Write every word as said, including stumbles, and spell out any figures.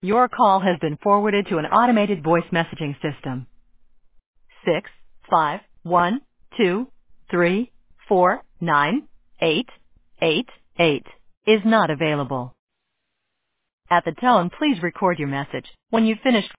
Your call has been forwarded to an automated voice messaging system. Six five one two three four nine eight eight eight is not available. At the tone, please record your message. When you've finished